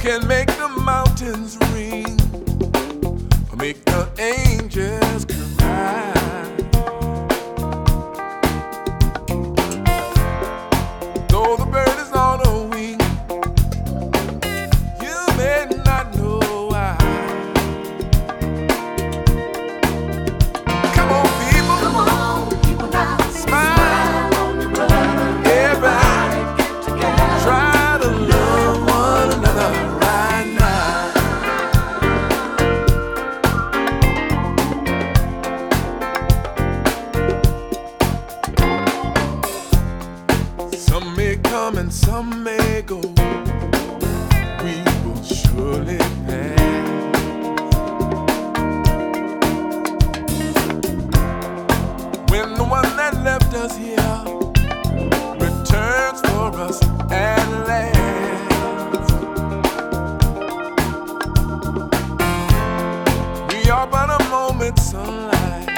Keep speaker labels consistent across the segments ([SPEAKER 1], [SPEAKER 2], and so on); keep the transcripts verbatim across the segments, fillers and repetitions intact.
[SPEAKER 1] can make the mountains ring or make the angels cry. Though the bird is on a wing, you may not know why. Come on, people,
[SPEAKER 2] Come on, people now.
[SPEAKER 1] smile.
[SPEAKER 2] Smile on your brother.
[SPEAKER 1] Everybody
[SPEAKER 2] Get together.
[SPEAKER 1] try to love one another right now. Some may come and some may go. We will surely pass. When the one that left us here returns for us at last, we are but a moment's sunlight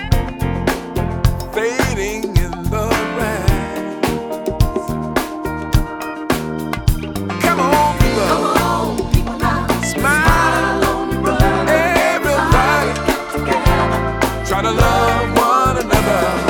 [SPEAKER 1] fading in the grass. Come on, people,
[SPEAKER 2] Come on, people now.
[SPEAKER 1] smile.
[SPEAKER 2] Smile on your brother.
[SPEAKER 1] Everybody
[SPEAKER 2] Get together.
[SPEAKER 1] try to love one another.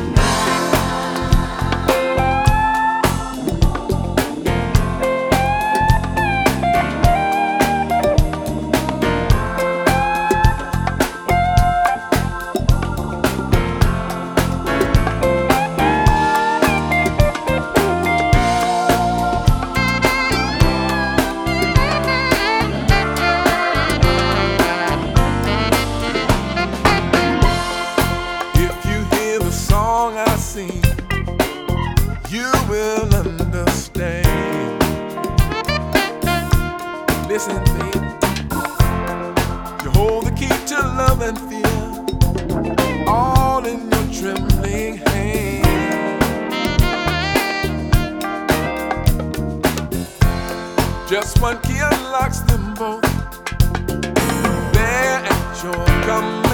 [SPEAKER 1] I sing, you will understand. Listen, baby, you hold the key to love and fear, all in your trembling hand. Just one key unlocks them both. There at your command.